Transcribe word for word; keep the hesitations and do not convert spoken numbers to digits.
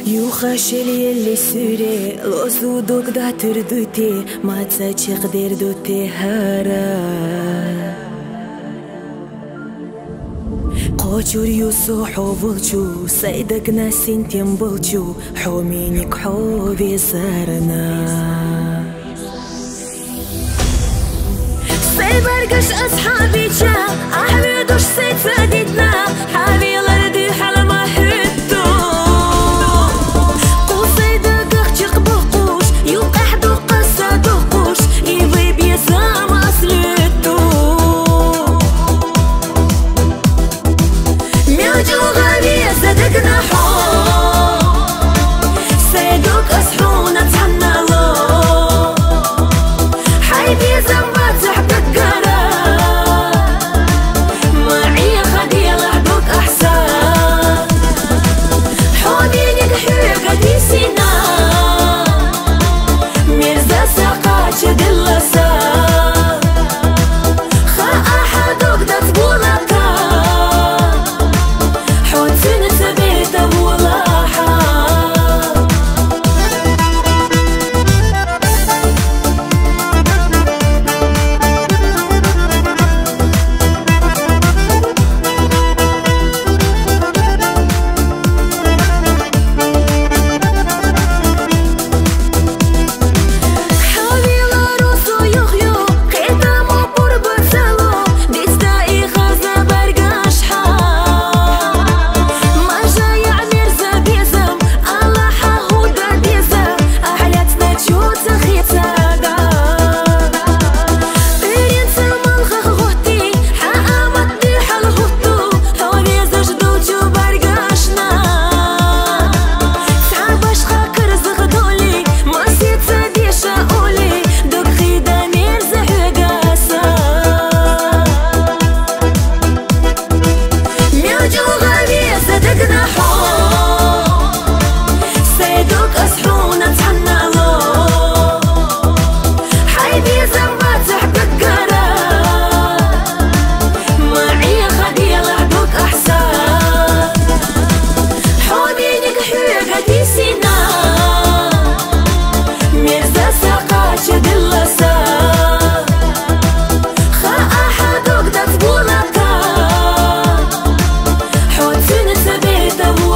يخشل يلي سوري لوسو دوك دا تردوتي ما تساچق دير دوتي هارا قوچور يوسو حوولچو سيدك ناسين تيمبولچو حومينيك حوبي سارنا سيبرقش أصحابي جا أحمدوش سيد فادتنا حابي الأرضي حال ما حدو قوسي دقق جق بقوش يوقح دوق الصدقوش يبي بيسام أصلتو ميوجو غالي صدقنا حو سيدوك أصحونا تحنا لو حيبي زنبات تحبك the